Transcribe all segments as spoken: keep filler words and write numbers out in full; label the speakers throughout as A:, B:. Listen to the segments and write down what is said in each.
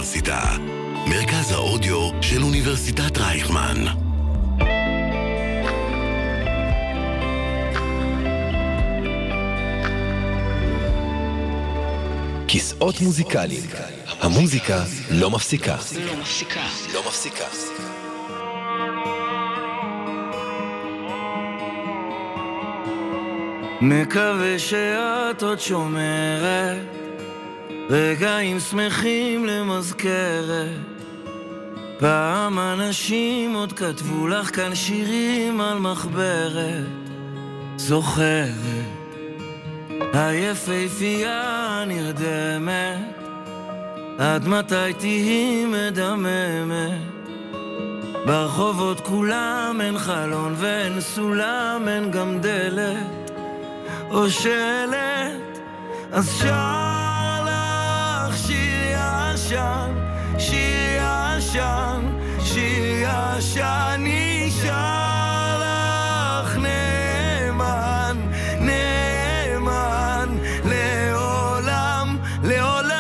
A: האוניברסיטה, מרכז האודיו של אוניברסיטת רייכמן. כיסאות מוזיקליים. המוזיקה לא מפסיקה. לא מפסיקה. לא מפסיקה.
B: מקווה שאת עוד שומרת רגעים שמחים למזכרת. פעם אנשים עוד כתבו לך כאן שירים על מחברת. זוכרת היפהפייה נרדמת, עד מתי תהי מדממת? ברחובות כולם אין חלון ואין סולם, אין גם דלת או שלט. אז שר לך שיר ישן, שיר ישן, שיר ישן, נשאר לך נאמן, נאמן לעולם, לעולם.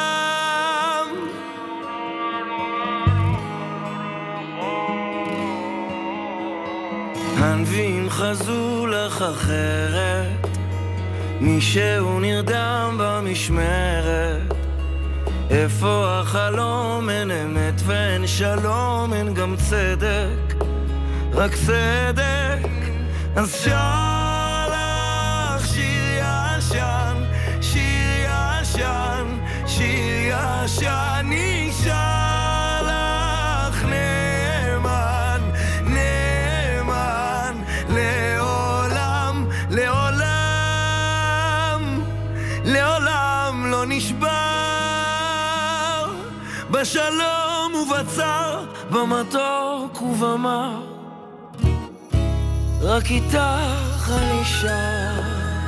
B: הנביאים חזו לך אחרת, מישהו נרדם במשמרת. איפה החלום? אין אמת ואין שלום, אין גם צדק, רק צדק. אז שר לך שיר ישן, שיר ישן, שיר ישן, נשאר לך נאמן, נאמן לעולם, לעולם, לעולם לא נשבר. בשלום ובצר, במתוק ובמר, רק איתך אני שר.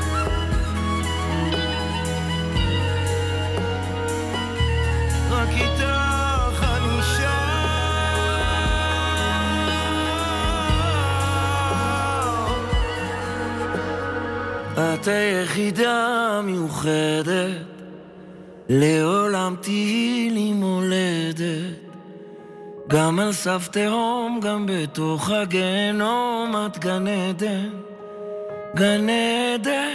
B: רק איתך אני שר. את היחידה מיוחדת, לעולם תהי לי מולדת. גם על סף תהום, גם בתוך הגנום, את גן עדן, גן עדן.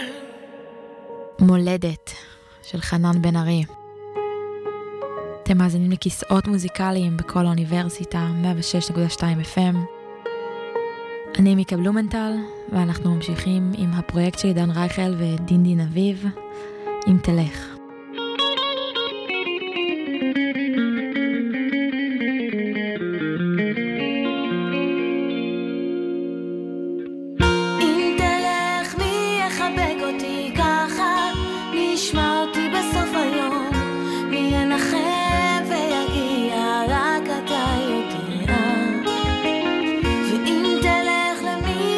C: מולדת של חנן בן ארי. אתם מאזינים לכיסאות מוזיקליים בכל האוניברסיטה, מאה ושש נקודה שתיים אף אם. אני מיקה בלומנטל, ואנחנו ממשיכים עם הפרויקט של עידן רייכל ודין דין אביב, אם תלך.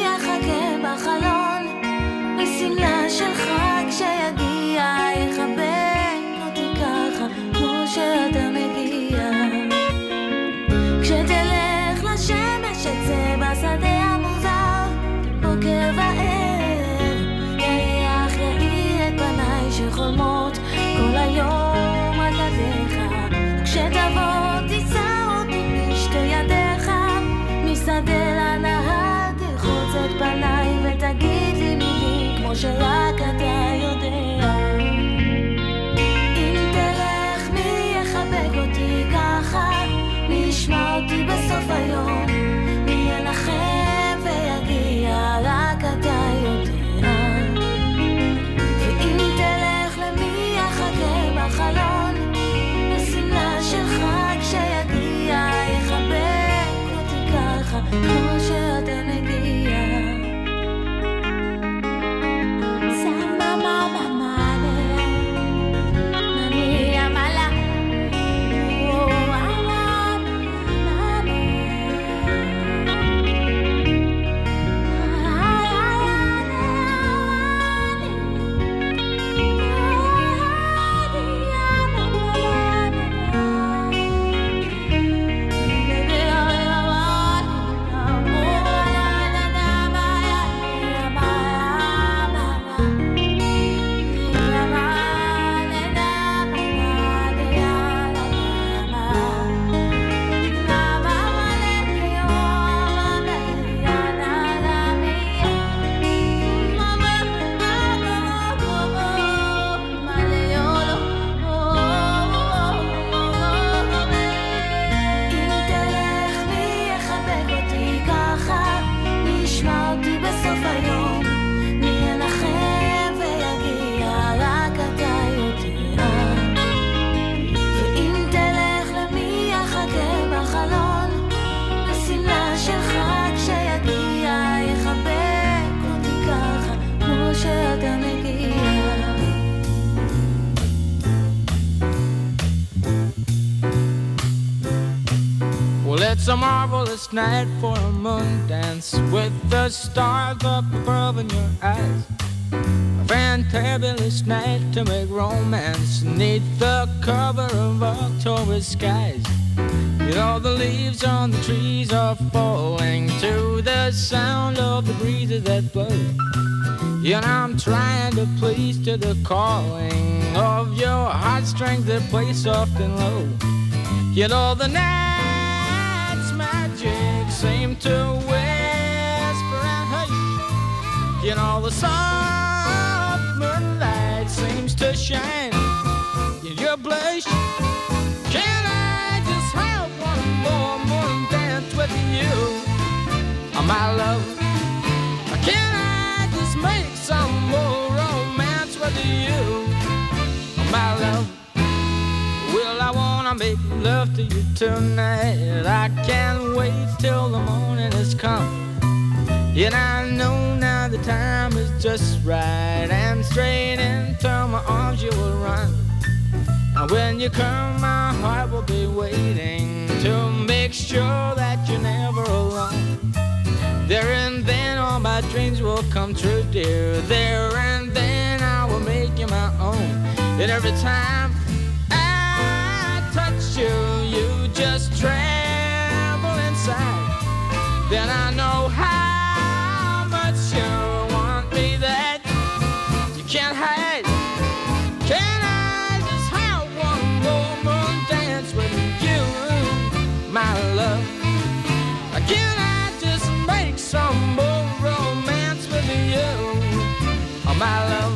D: שלך כשיגיע יחבק It's a marvelous night for a moon dance with the stars up above in your eyes. A fantabulous night to make romance neath the cover of October skies. You know the leaves on the trees are falling to the sound of the breezes that blow. You know I'm trying to please to the calling of your heartstrings that play soft and low. You know the night's magic seem to whisper and hush. You know the soft moonlight seems to shine in your blush. Can I just have one more moon dance with you, oh, my love? Can I just make some more romance with you, oh, my love? Well, I wanna make love to you tonight. I can't wait till the morning has come. Yet I know now the time is just right, and straight into my arms you will run. And when you come, my heart will be waiting to make sure that you're never alone. There and then all my dreams will come true, dear. There and then I will make you my own. And every time I touch you, you just tremble inside. Then I know how much you want me that you can't hide. Can I just have one more moon dance with you, my love? Can I just make some more romance with you, oh, my love?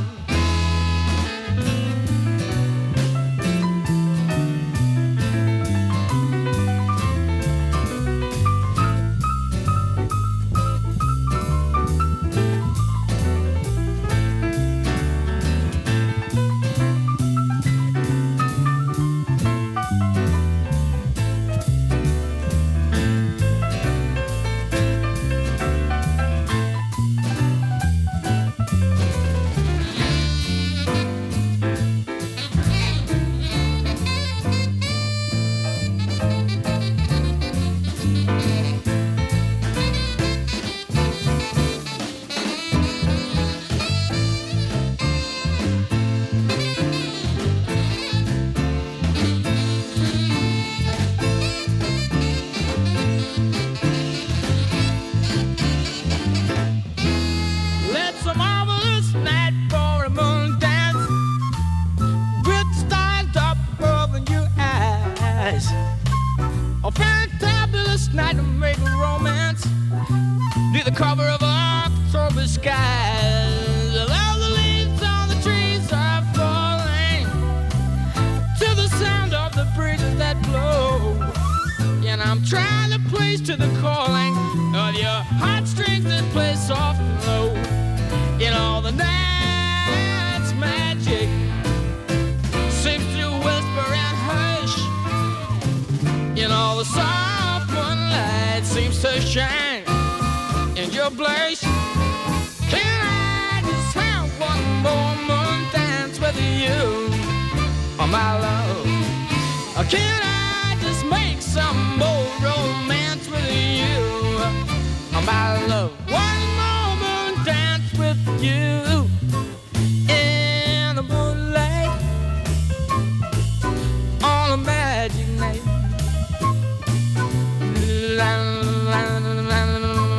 D: Cover of October skies. All the leaves on the trees are falling to the sound of the breezes that blow. And I'm trying to please to the calling of your heartstrings that play soft and low. You know the night's magic seems to whisper and hush. You know the soft moonlight seems to shine in your blush. Can I just have one more moon dance with you, oh, my love? Or can I just make some more romance with you, oh, my love? One more moon dance with you in the moonlight on a magic night. La, la, la, la,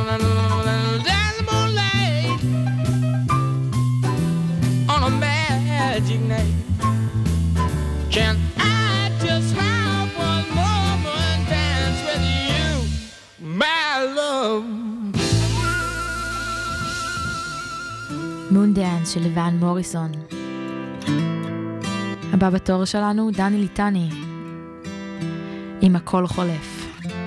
D: magic night. Can I just have one more moon dance with you, my love?
C: מון דאנס של ון מוריסון. הבא בתור שלנו דני ליטני עם הכל חולף.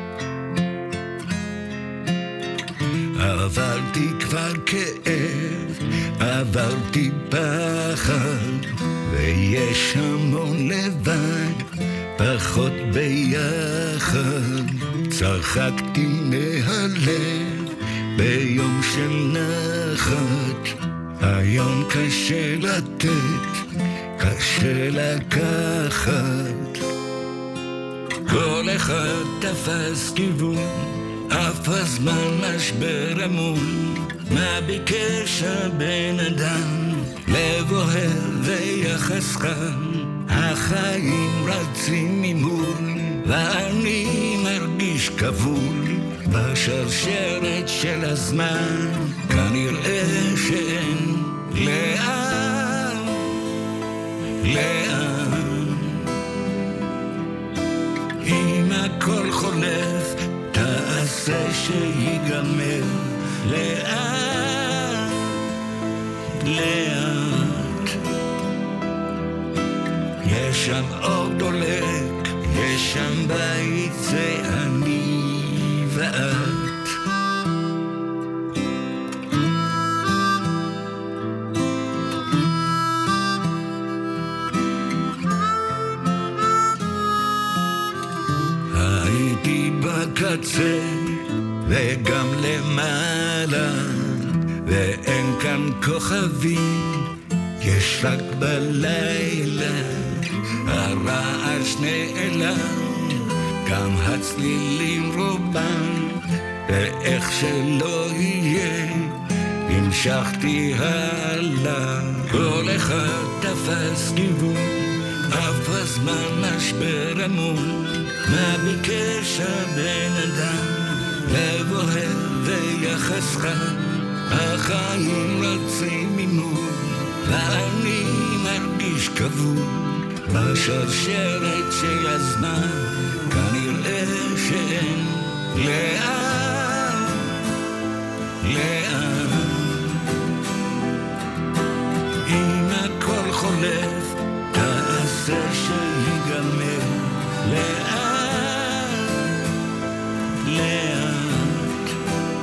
E: עברתי כבר כאב, עברתי פחד, ויש המון לבד, פחות ביחד. צחקתי מהלב ביום של נחת, היום קשה לתת, קשה לקחת. כל אחד תפס כיוון, אף הזמן משבר אמון. מה ביקש הבן אדם? לב אוהב ויחס חם, החיים רצים ממול, ואני מרגיש כבול בשרשרת של הזמן. כנראה שאין לאן, לאן. אם הכל חולף תעשה שיגמר, לאט, לאט. יש שם אור דולק, יש שם בית, זה אני ואת. הייתי בקצה וגם למעלה, ואין כאן כוכבים, יש רק בלילה. הרעש נעלם, גם הצלילים רובם, ואיך שלא יהיה, המשכתי הלאה. כל אחד תפס כיוון, אף הזמן משבר אמון. מה ביקש הבן אדם? לב אוהב ויחס חם, החיים רצים ממול, ואני מרגיש כבול בשרשרת של הזמן. כנראה שאין לאן, לאן. אם הכל חולף תעשה שיגמר, לאן, לאט.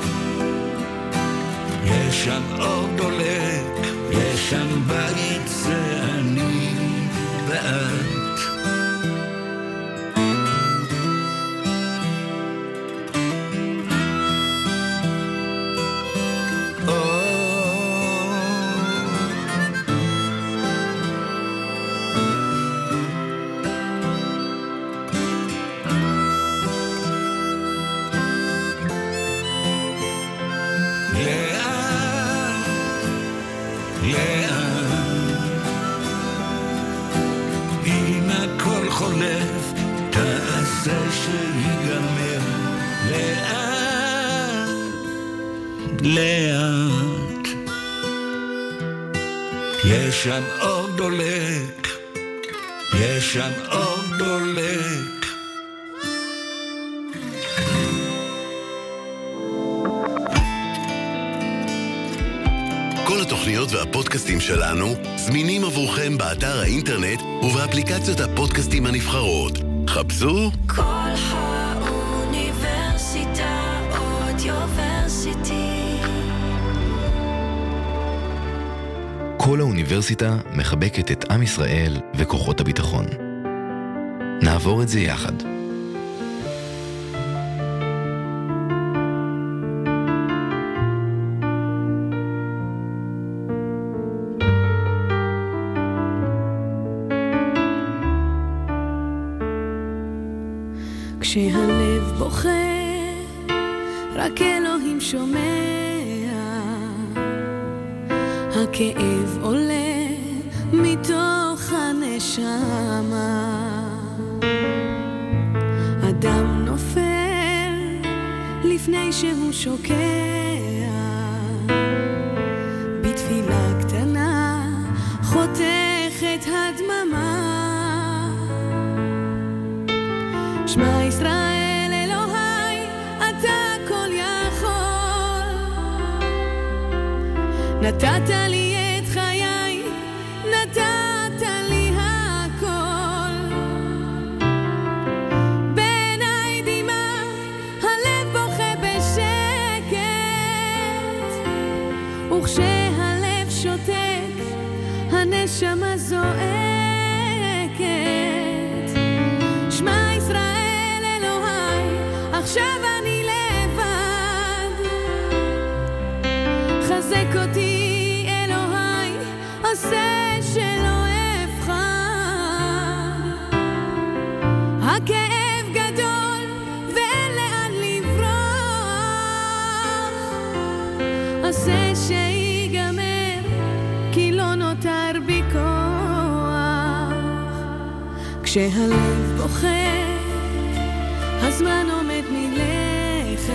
E: יש שם אור דולק, יש שם בית, זה אני ואת. חולף תעשה שיגמר, לאט, לאט. יש שם אור דולק, יש שם אור דולק.
A: כל התוכניות והפודקאסטים שלנו זמינים עבורכם באתר האינטרנט ובאפליקציות הפודקאסטים הנבחרות. חפשו
F: כל האוניברסיטה אודיוורסיטי.
A: כל האוניברסיטה מחבקת את עם ישראל וכוחות הביטחון. נעבור את זה יחד.
F: כשהלב בוכה, רק אלוהים שומע, הכאב עולה מתוך הנשמה, אדם נופל לפני שהוא שוקע, בתפילה קטנה חותכת הדממה. שמע ישראל אלוהי, אתה כל יכול, נתת לי את חיי, נתת לי הכל. בעיניי דמעה, הלב בוכה בשקט, וכשהלב שותק, הנשמה זועקת. שמע ישראל אלוהי, עכשיו אני לבד, חזק אותי אלוהי, עושה שלא אבחר. הכאב גדול נותר בי כוח. כשהלב בוכה, הזמן עומד מלכת,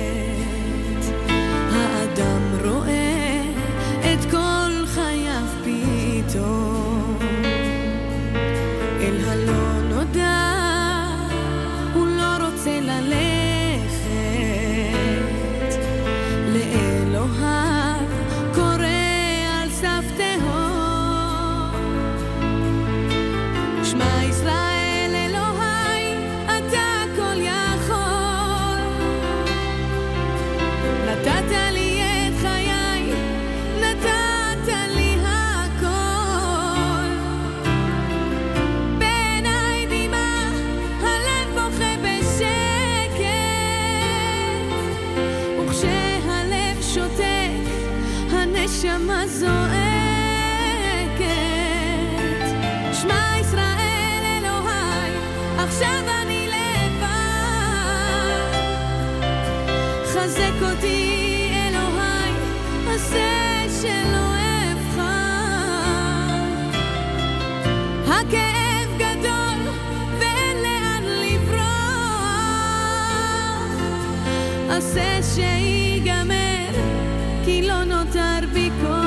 F: האדם רואה את כל חייו פתאום, אל הלא נודע הוא לא רוצה ללכת, לאלוהיו קורא על סף תהום. שמע ישראל אלוהי אתה כל יכול, נתת לי את חיי, נתת לי הכל. בעיניי דמעה הלב בוכה בשקט, וכשהלב שותק הנשמה זועקת. שמע ישראל אלוהי עכשיו אני לבד, חזק אותי אלוהי עשה שלא אבחר. הכאב גדול ואין לאן לברוח, עשה שיגמר כי לא נותר בי כוח.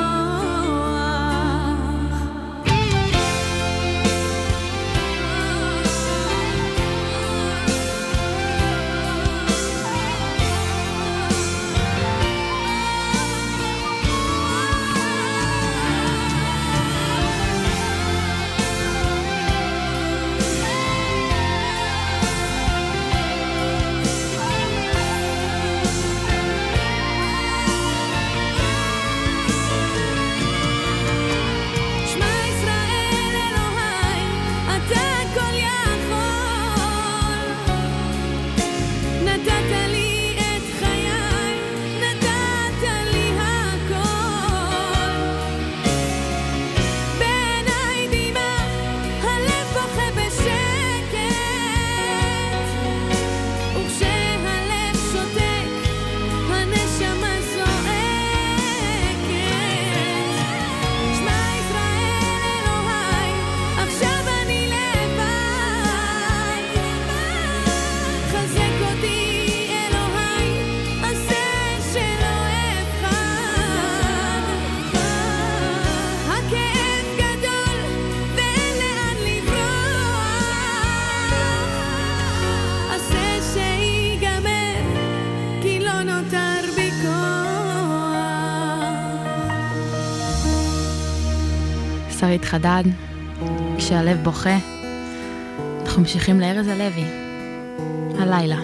C: שרית חדד, כשהלב בוכה. אנחנו ממשיכים לארז הלוי, הלילה.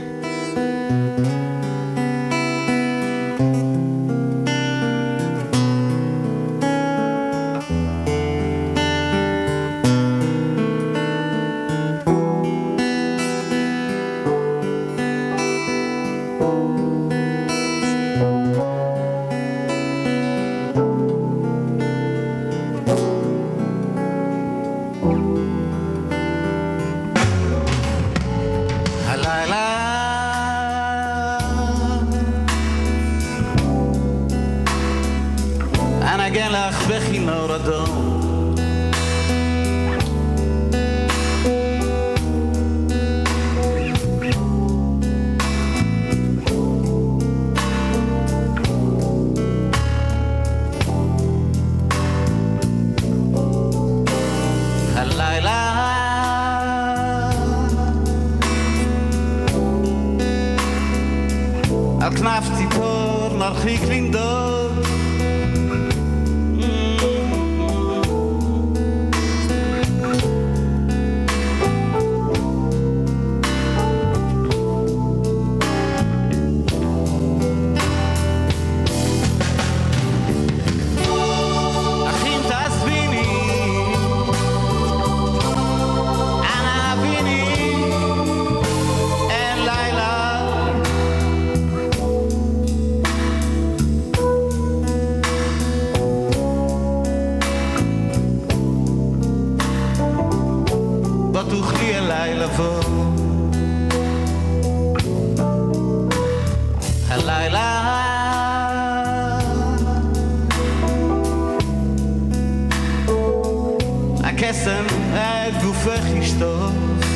G: קסם את גופך ישטוף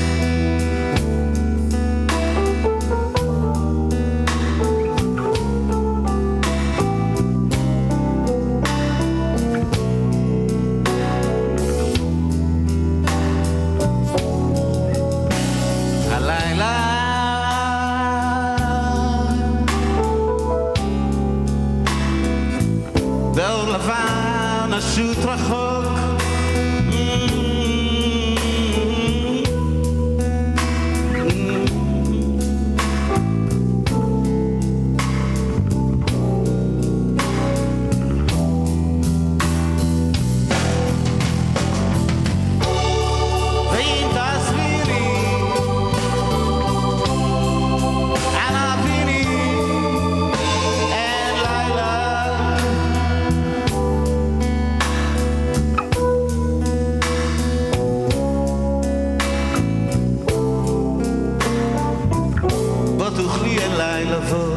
G: שוט רחוק ואם תסבירי אנא ביני אין לילה תוכלי אליי לבוא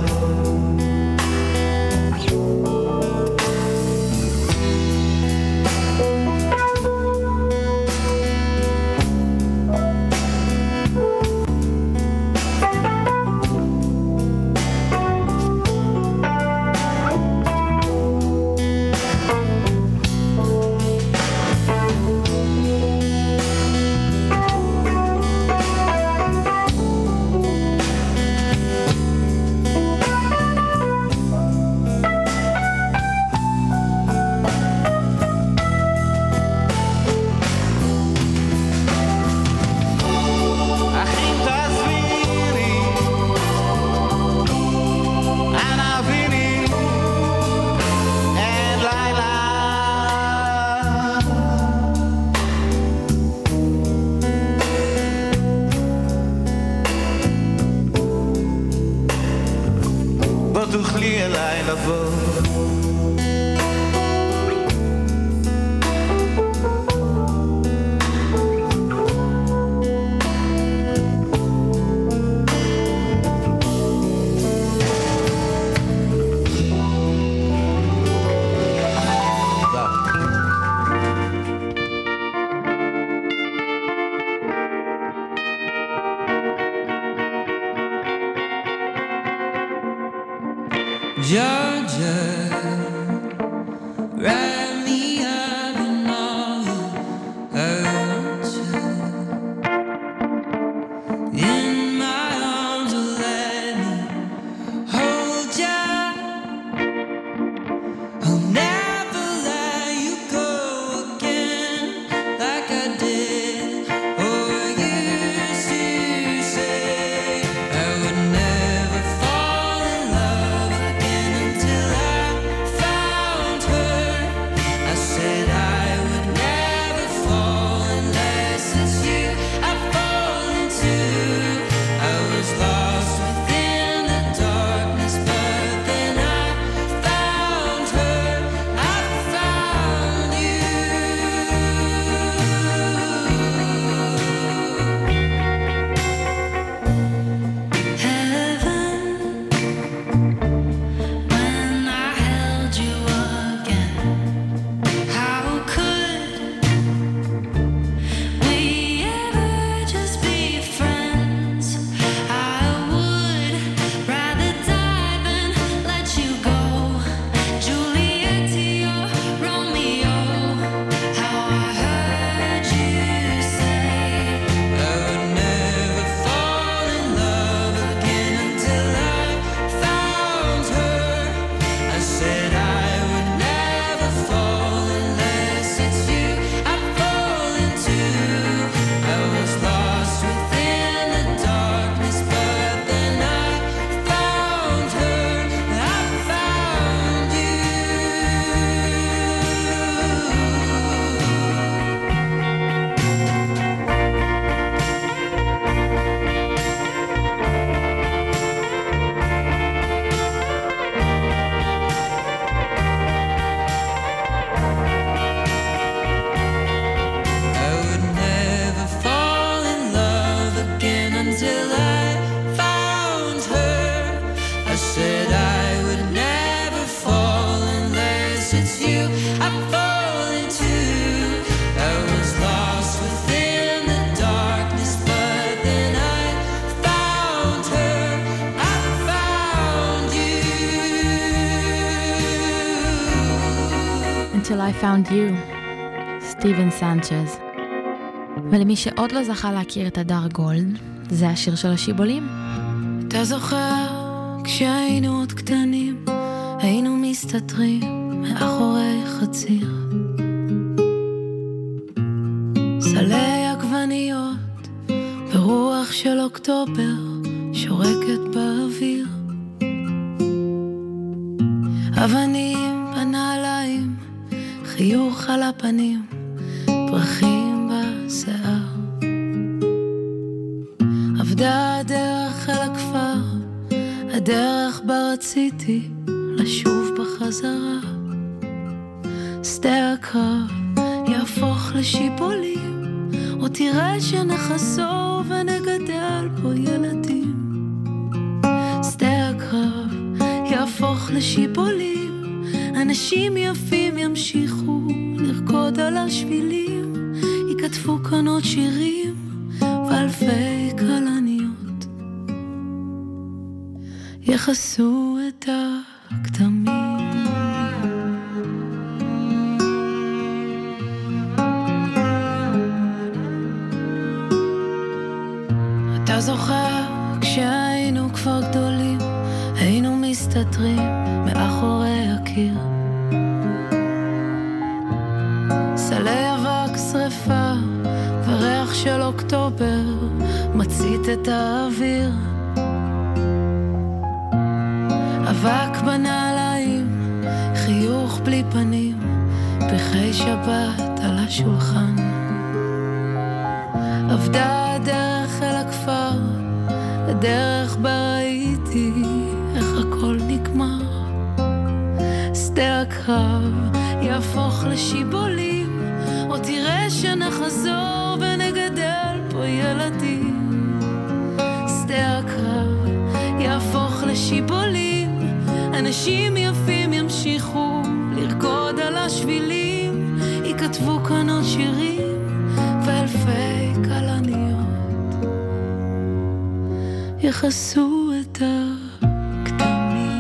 G: תוכלי אליי לבוא
H: Georgia, write me up in all your hurt in my arms, let me hold ya. I'll never let you go again like I did or used to say. I would never fall in love again.
C: I Found You, סטיבן סנצ'ז. ולמי שעוד לא זכה להכיר את הדר גולד, זה השיר של השיבולים.
F: אתה זוכר כשהיינו עוד קטנים, היינו מסתתרים מאחורי חציר, סלי עגבניות ורוח של אוקטובר שורקת באוויר, אבנים בנעליים, חיוך על הפנים, פרחים בשיער. עבדה הדרך אל הכפר, הדרך בה רציתי לשוב בחזרה. שדה הקרב יהפוך לשיבולים, או תראה שנחסור ונגדל פה ילדים. שדה הקרב יהפוך לשיבולים, אנשים יפים ימשיכו לרקוד על השבילים, יכתבו כאן עוד שירים ואלפי קלניות יחסו את הכתמים. אתה זוכר כשהיינו כבר גדולים, היינו מסתתרים מאחורי הקיר, סלי אבק שריפה וריח של אוקטובר מצית את האוויר, אבק בנעליים, חיוך בלי פנים, פרחי שבת על השולחן. עבדה הדרך אל הכפר, הדרך בה ראיתי איך הכל נגמר. שדה הקרב יהפוך לשיבולים, או תראה שנחזור ונגדל פה ילדים. שדה הקרב יהפוך לשיבולים, אנשים יפים ימשיכו לרקוד על השבילים, יכתבו כאן עוד שירים ואלפי קלניות יחסו את הכתמים.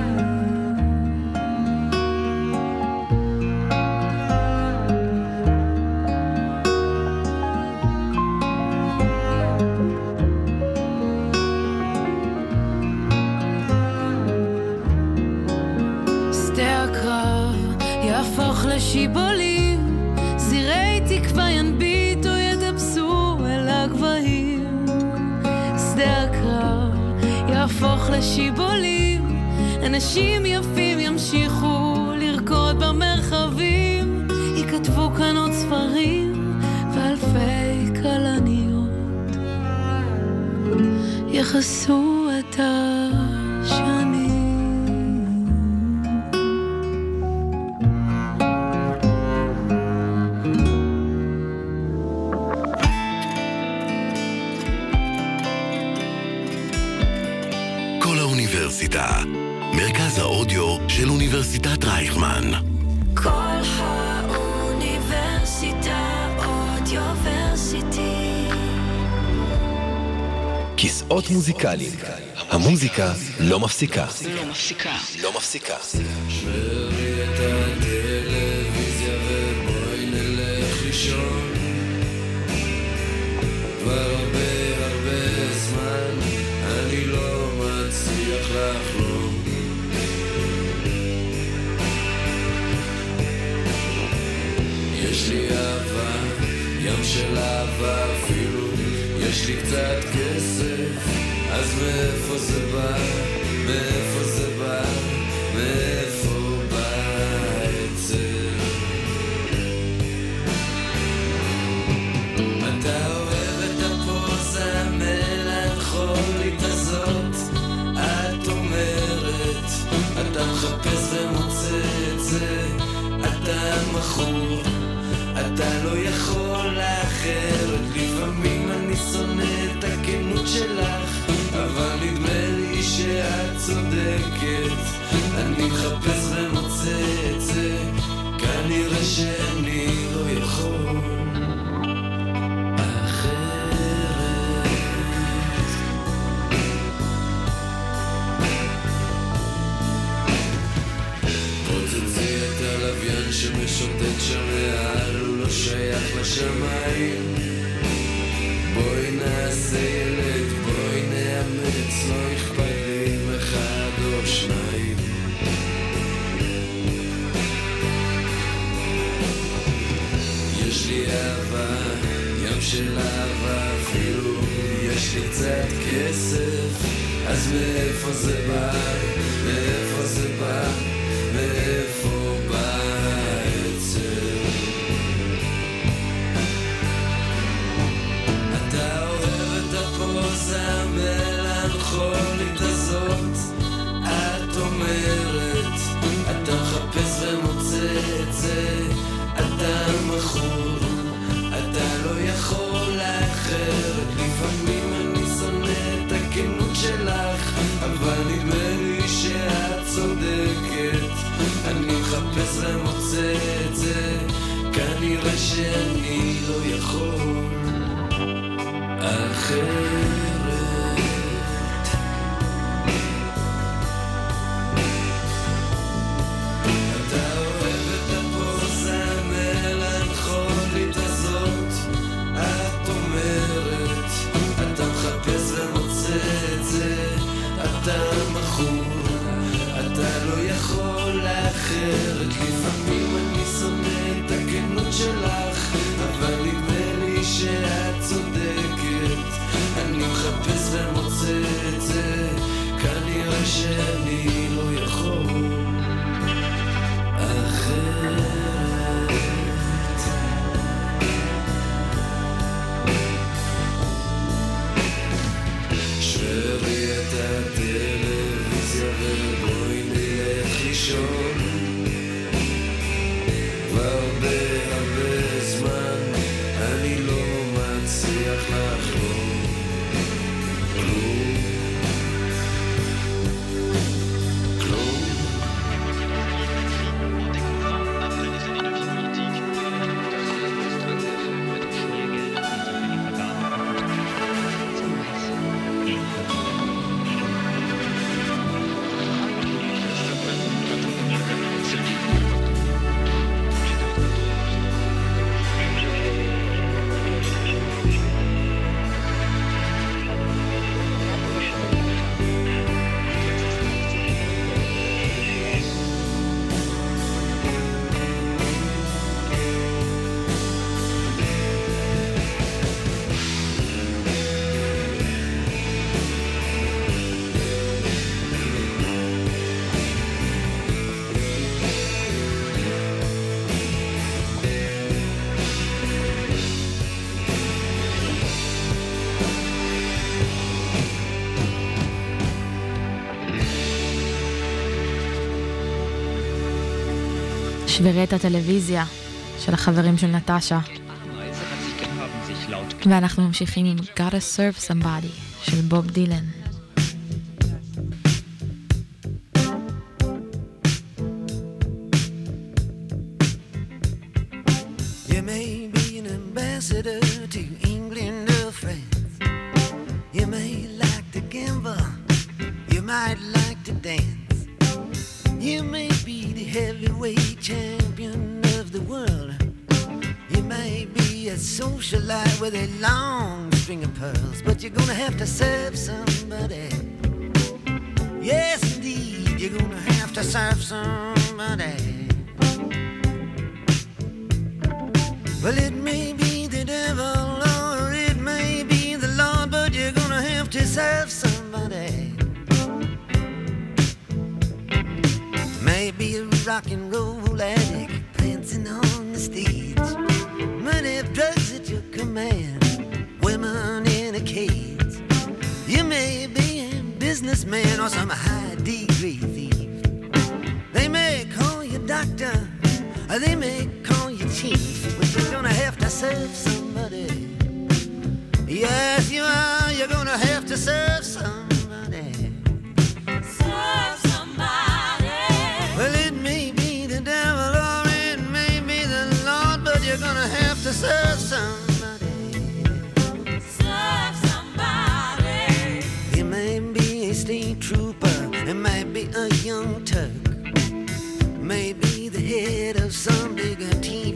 F: שדה הקרב יהפוך לשיבולים, זירי תקווה ינביטו ידפסו אל הגבהים. שדה הקרב יהפוך לשיבולים, אנשים יפים ימשיכו לרקוד במרחבים, יכתבו כאן עוד ספרים ואלפי קלניות יחסו את השנים.
I: מרכז האודיו של אוניברסיטת רייכמן.
F: כל האוניברסיטה אודיוורסיטי.
A: כיסאות מוזיקליים. המוזיקה לא מפסיקה.
H: לא מפסיקה.
A: לא מפסיקה.
E: שרי את הטלוויזיה ובואי נלך לישון. כבר הרבה הרבה זמן אני לא מצליח לחלום. יש לי אהבה, ים של אהבה אפילו, יש לי קצת כסף, אז מאיפה זה בא, מאיפה זה בא, מאיפה בא את זה? אתה אוהב את הפוזה המלנכולית הזאת, את אומרת, אתה מחפש ומוצא את זה, אתה מכור, אתה לא יכול לאחרת. לפעמים אני שונא את הכנות שלך, אבל נדמה לי שאת צודקת. אני מחפש ומוצא את זה, כנראה שאני לא יכול אחרת. פוצצי את הלוויין שמשוטט השקט שמעל הוא לא שייך לשמיים. בואי נעשה ילד, בואי נאמץ, לא אכפת לי אם אחד או שניים. יש לי אהבה, ים של אהבה אפילו, יש לי קצת כסף, אז מאיפה זה בא, מאיפה זה בא, מאיפה בא עצר. אתה אוהב את הפוזה המלנכולית הזאת, את אומרת, אתה מחפש ומוצא את זה, אתה מכור, אתה לא יכול לאחרת. לפעמים אני שונא את הכנות שלך, אבל נדמה לי שאת צודקת. אני מחפש ומוצא את זה, כנראה שאני לא יכול אחרת. לפעמים אני שונא את הכנות שלך, אבל נדמה לי שאת צודקת. אני מחפש ומוצא את זה, כנראה שאני לא יכול אחרת. שרי את הטלוויזיה ובואי נלך לישון.
C: שברי את הטלוויזיה של החברים של נטשה. ואנחנו ממשיכים עם Gotta Serve Somebody של בוב דילן.
J: You may be an ambassador to England or France. You may like to gamble, you might like to dance. You may be the heavyweight champion of the world. You may be a socialite with a long string of pearls, but you're gonna have to serve somebody. Yes, indeed, you're gonna have to serve somebody. Well, it may be the devil or it may be the Lord, but you're gonna have to serve somebody. Maybe a rock and roll addict prancing on the stage, money, drugs at your command, women in a cage. You may be a businessman or some high degree thief. They may call you doctor, or they may call you chief, but you're gonna have to serve somebody. Yes, you are. You're gonna have to serve somebody. Serve somebody. Well, it may be the devil or it may be the Lord, but you're gonna have to serve somebody. Serve somebody. You may be a state trooper, it might be a young Turk, maybe the head of some bigger team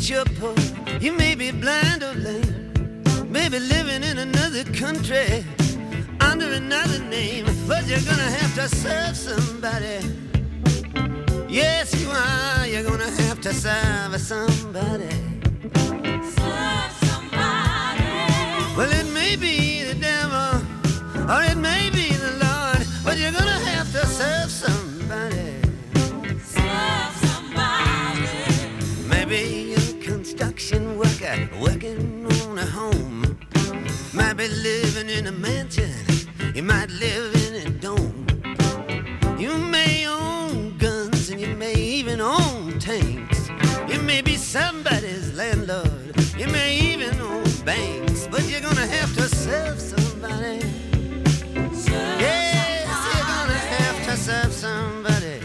J: rich or poor, you may be blind or lame, maybe living in another country under another name, but you're gonna have to serve somebody. Yes, you are. You're gonna have to serve somebody.
F: Serve somebody.
J: Well, it may be the devil, or it may be the Lord, but you're gonna have to serve somebody.
F: Serve somebody.
J: Maybe you're a construction worker working on a home. Might be living in a mansion. You might live in a dome. You may own guns and you may even own tanks. You may be somebody's landlord. You may even own banks. But you're gonna have to serve somebody.
F: Serve
J: Yes,
F: somebody.
J: you're gonna have to serve somebody.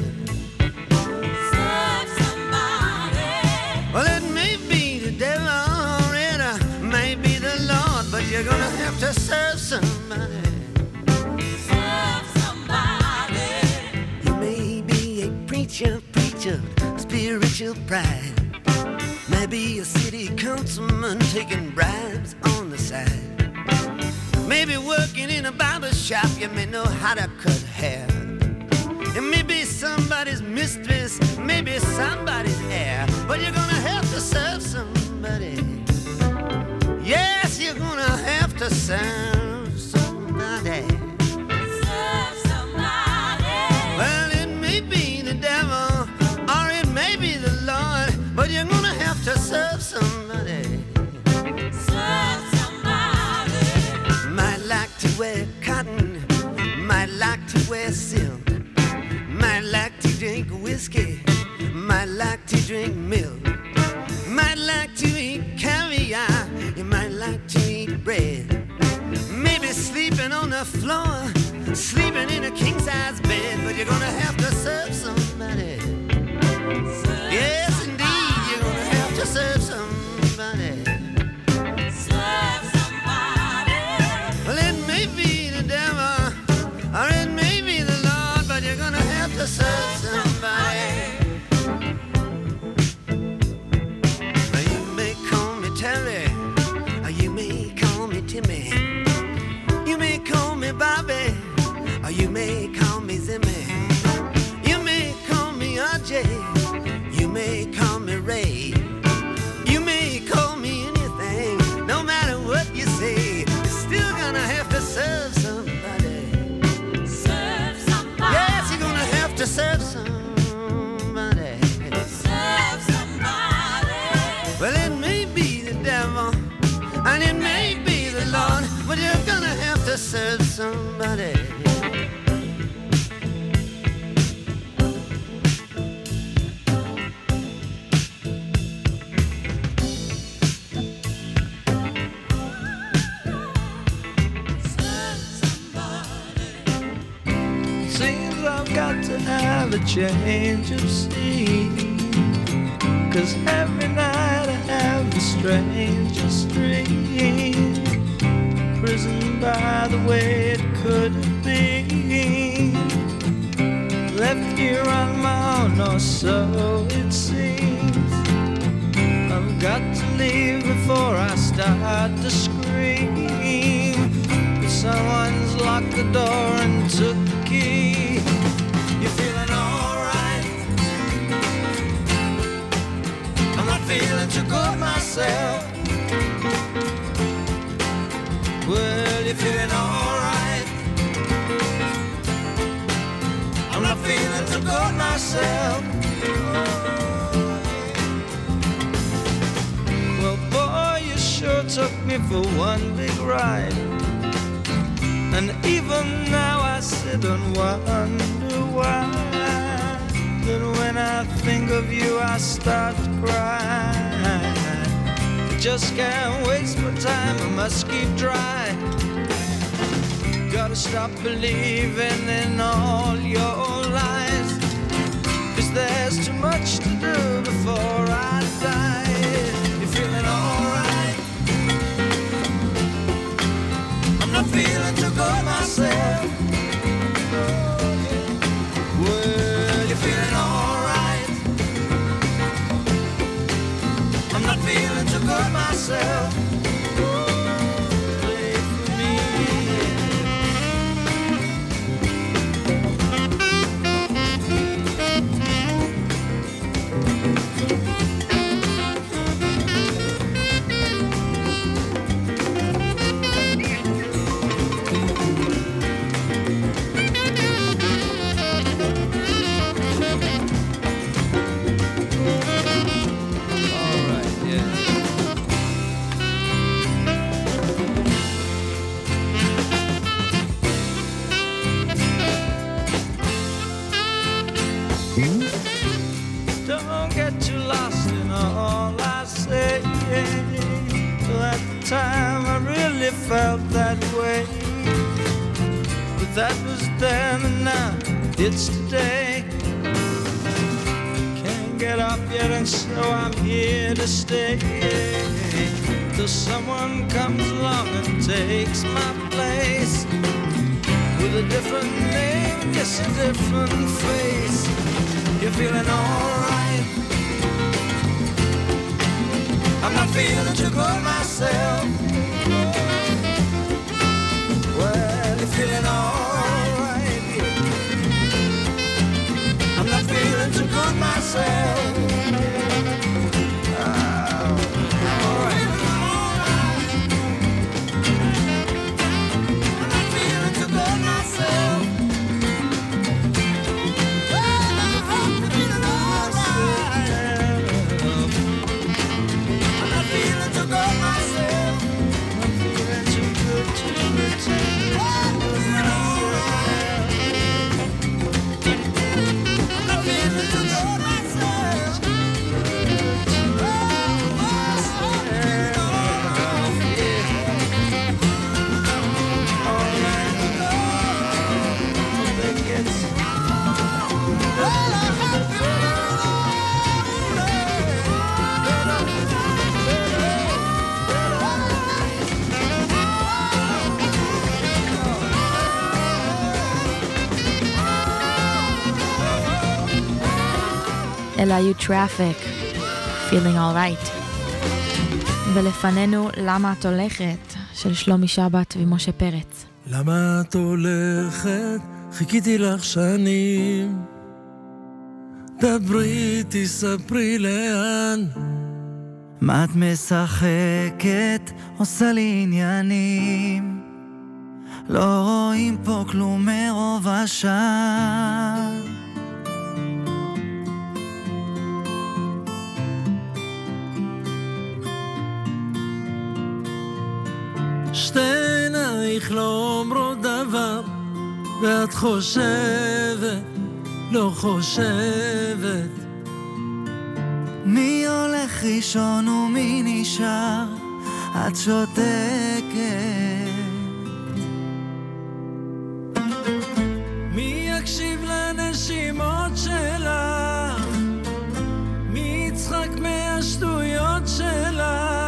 F: Serve somebody.
J: Well, it may be the devil or it uh, may be the Lord, but you're gonna have to serve somebody.
F: Serve somebody.
J: You may be a preacher, preacher, spiritual pride. Maybe a city councilman taking bribes on the side. Maybe working in a barber shop, you may know how to cut hair. You may be somebody's mistress, maybe somebody's heir, but you're gonna have to serve somebody. Yes, you're gonna have to serve somebody.
F: Serve somebody.
J: Well, it may be the devil, or it may be the Lord, but you're gonna have to serve somebody.
F: Serve somebody.
J: Might like to wear cotton, might like to wear silk, might like to drink whiskey, might like to drink milk, might like to eat caviar, you might like to eat bread, maybe sleeping on the floor, sleeping in a king-size bed, but you're gonna have to serve somebody. Yes, indeed, you're gonna have to serve somebody.
F: Serve somebody.
J: Well, it may be the devil, or it may be the Lord, but you're gonna have to serve somebody. Now, you may call me Terry, or you may call me Timmy. You may call me Bobby, or you may call me Zimmy. You may call me R J, you may call me Ray. You may call me anything, no matter what you say, you're still gonna have to serve somebody.
F: Serve somebody.
J: Yes, you're gonna have to serve somebody.
F: Serve somebody.
J: Well, it may be the devil, and it may be the Lord, but you're gonna have to serve somebody.
E: Seems I've got to have a change of scene, 'cause every night I have the strangest dream. Prisoned by the way it could have been, left here on my own, or so it seems. I've got to leave before I start to scream. Someone's locked the door and took the key. You're feeling alright? I'm not feeling too good myself. Well, you're feeling alright? I'm not feeling too good myself. Well, boy, you sure took me for one big ride. And even now I sit and wonder why. But when I think of you I start to cry. I just can't waste my time, I must keep dry. Gotta stop believing in all your lies, 'cause there's too much to do before I die. You're feeling alright? I'm not feeling too good myself. Well, you're feeling alright? I'm not don't get too lost in all I say. Till at the time I really felt that way. But that was then and now it's today. Can't get up yet and so I'm here to stay. Till someone comes along and takes my place. With a different name, yes, a different face. You're feeling alright. I'm not feeling too good myself. Well, you're feeling alright. I'm not feeling too good myself.
C: אלה היו Traffic, Feeling Alright. ולפנינו למה את הולכת, של שלומי שבת ומשה פרץ.
E: למה את הולכת? חיכיתי לך שנים. דברי, תספרי לאן.
G: מה את משחקת? עושה לי עניינים. לא רואים פה כלום מרוב השם.
E: שתי עינייך לא אומרות דבר, ואת חושבת, לא חושבת.
G: מי הולך ראשון ומי נשאר? את שותקת.
E: מי יקשיב לנשימות שלך? מי יצחק מהשטויות שלך?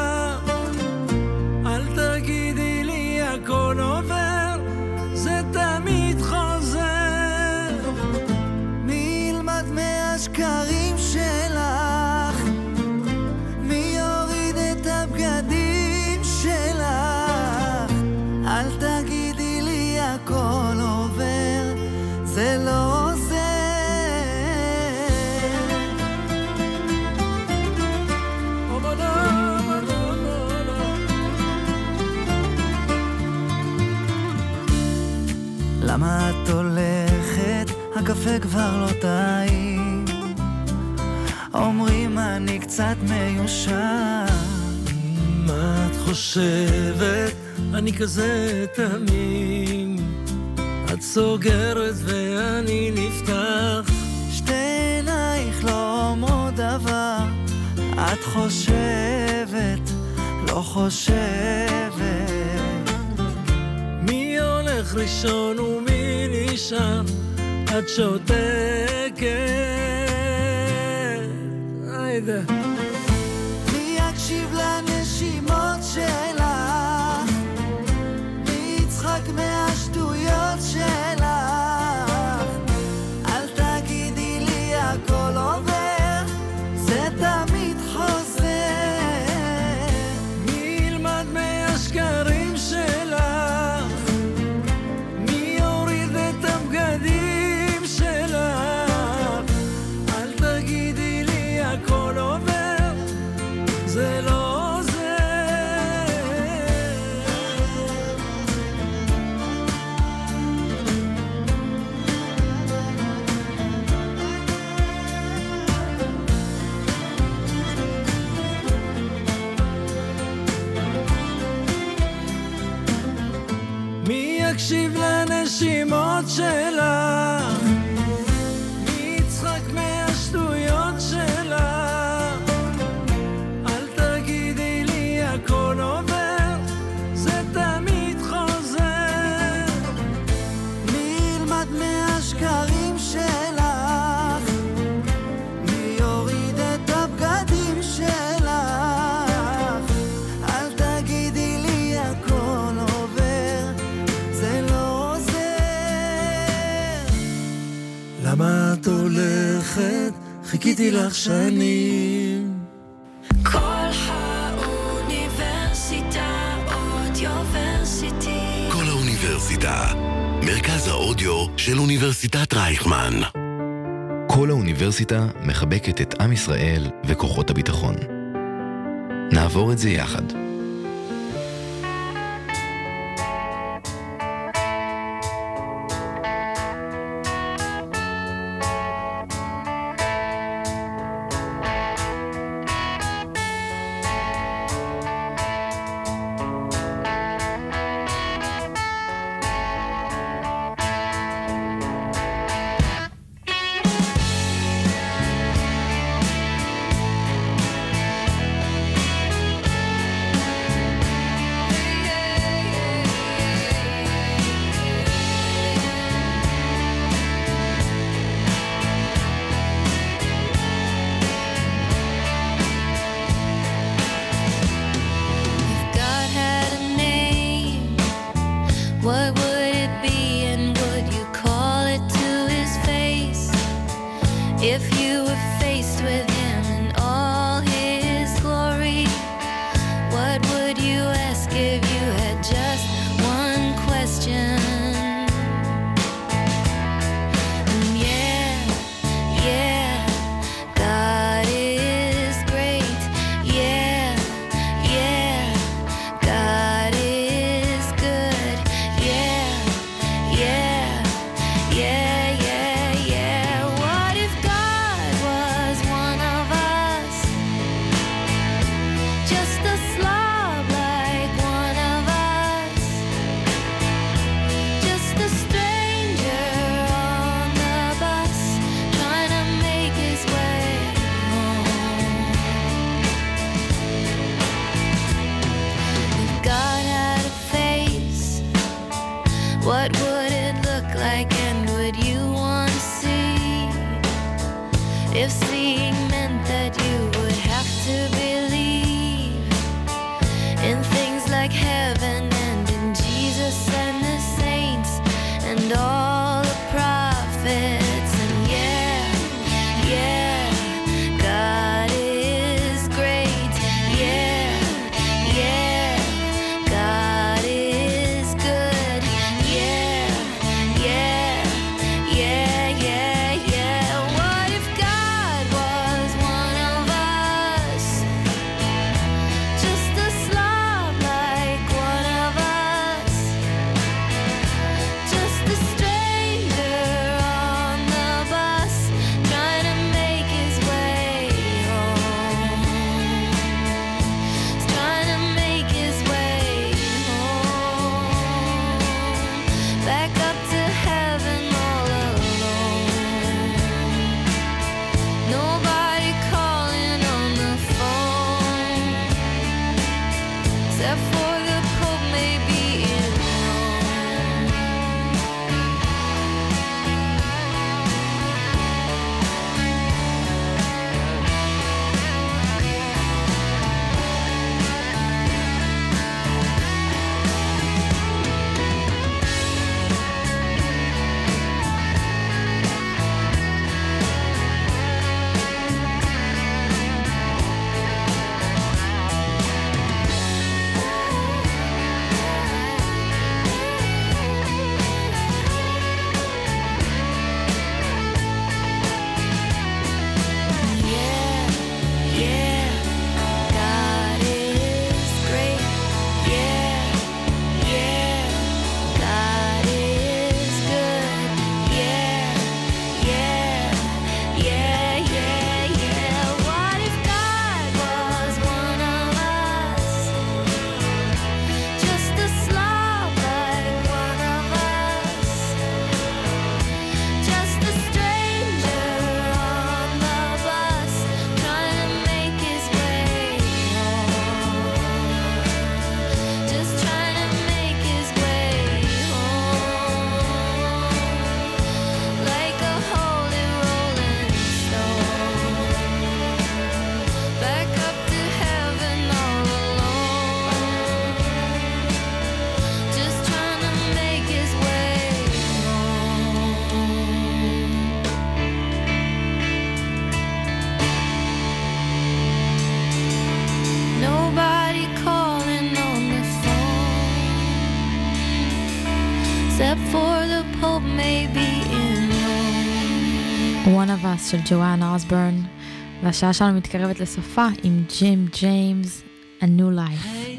E: אל תגידי לי הכל עובר, זה תמיד חוזר.
G: מי ילמד מהשקרים שלך? מי יוריד את הבגדים שלך? אל תגידי לי הכל עובר, זה לא עוזר. למה את הולכת? הקפה כבר לא טעים. אומרים אני קצת מיושר.
E: מה את חושבת? אני כזה תמים. את סוגרת ואני נפתח.
G: שתי עינייך לא אומרות דבר. את חושבת, לא חושבת.
E: מי הולך ראשון ומי נשאר? את שותקת. היידה.
G: מי יקשיב לנשימות שלך? מי יצחק מהשטויות שלך? אל תגידי לי הכל עובר, זה תמיד חוזר.
E: מי ילמד מהשקרים שלך? מי יוריד את הבגדים שלך? אל תגידי לי הכל עובר, זה לא עוזר. מי יקשיב לנשימות שלך? מי יצחק מהשטויות שלך?
B: חיכיתי לך שנים.
F: כל האוניברסיטה אודיוורסיטי.
I: כל האוניברסיטה, מרכז האודיו של אוניברסיטת רייכמן.
A: כל האוניברסיטה מחבקת את עם ישראל וכוחות הביטחון. נעבור את זה יחד.
F: except for the Pope maybe in Rome.
C: One of Us של ג'ואן אוסבורן, והשעה שלנו מתקרבת לסופה עם ג'ים ג'יימס, A New Life.
J: Hey,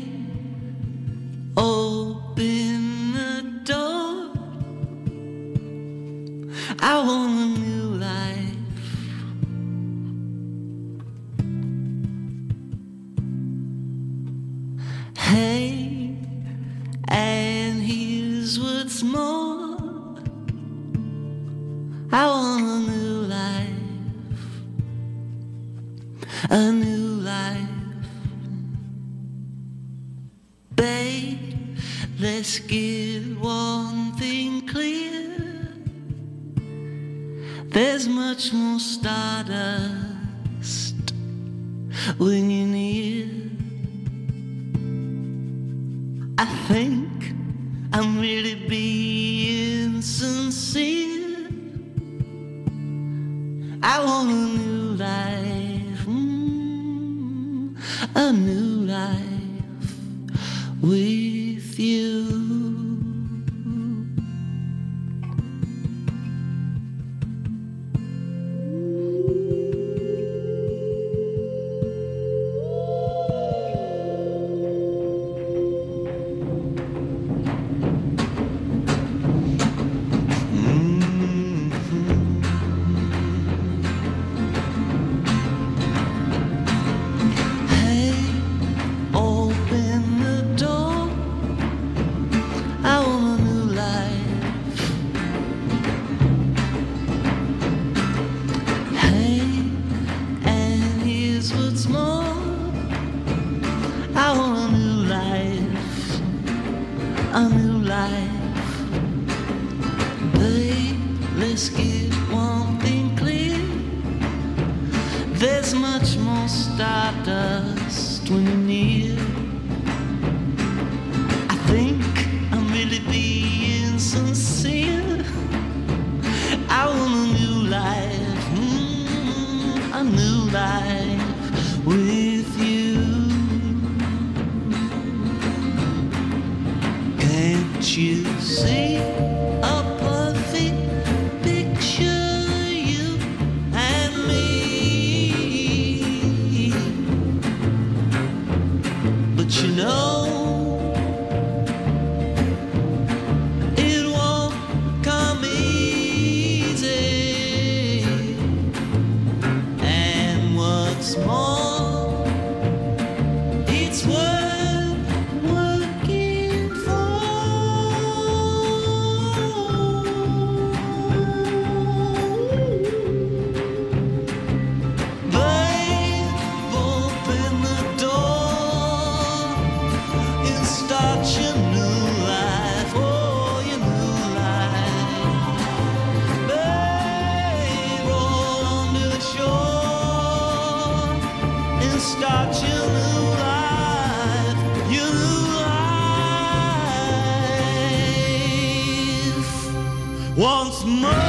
J: open the door, I want a new life. Hey, and here's what's more, I want a new life, a new life. Babe, let's get one thing clear, there's much more stardust when you're near. I think I'm really being sincere, I want a new life, mm, a new life with you. Once more.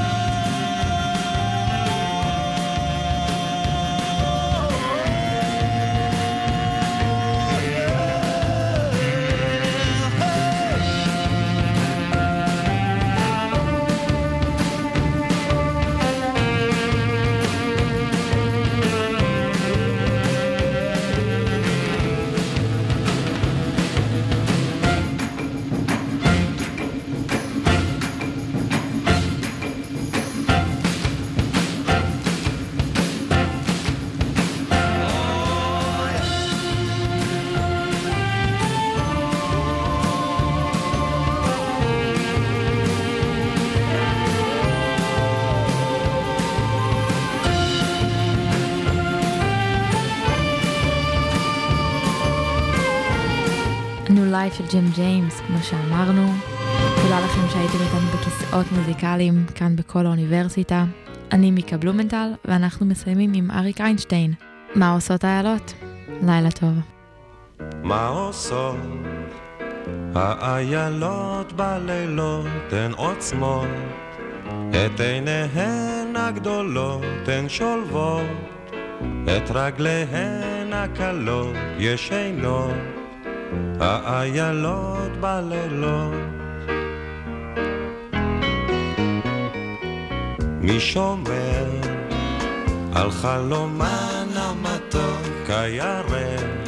C: של ג'ים ג'יימס, כמו שאמרנו. תודה לכם שהייתם איתנו בכיסאות מוזיקליים כאן בכל האוניברסיטה. אני מיקה בלומנטל, ואנחנו מסיימים עם אריק איינשטיין. מה עושות האיילות? לילה טוב.
K: מה עושות האיילות בלילות? הן עוצמות את עיניהן הגדולות, הן שולבות את רגליהן הקלות, ישנות האיילות בלילות. מי שומר על חלומן המתוק הירק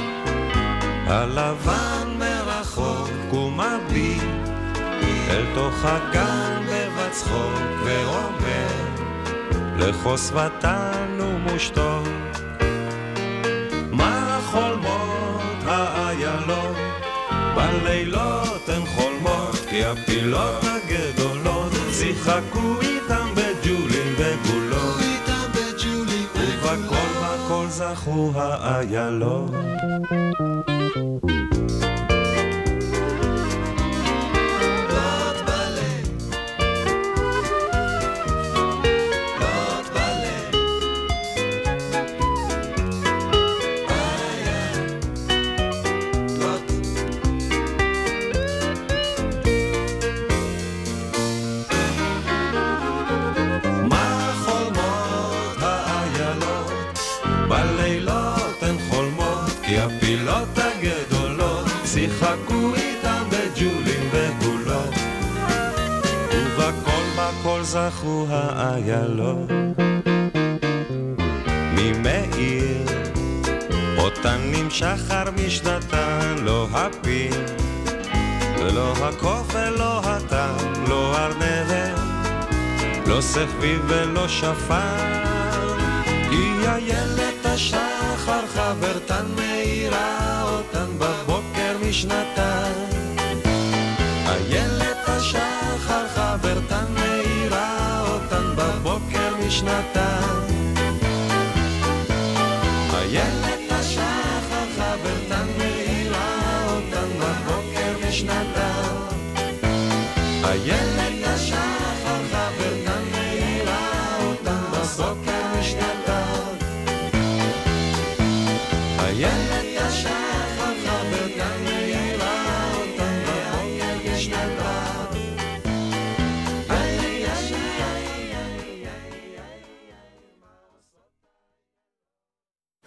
K: הלבן מרחוק ומביט אל תוך הגן בבצחוק ואומר לחוסבתן ומושתוק מה חולמות האיילות בלילות הן חולמות כי הפילות הגדולות שיחקו איתם בג'ולים וגולות ובכל הכל זכו האיילות שיחקו איתם בג'ולים וגולות ובכל בכל זכו האיילות ממאיר אותן נמשך משנתן לא הפין ולא הקוף ולא הטעם לא ארנבת לא סחביב ולא שפן היא איילת השחר חברתן מאירה אותן בבוקר משנתן איילת השחר חברתן מאירה אותן בבוקר משנתן איילת השחר חברתן מאירה אותן בבוקר משנתן איילת השחר חברתן מאירה אותן בבוקר משנתן איילת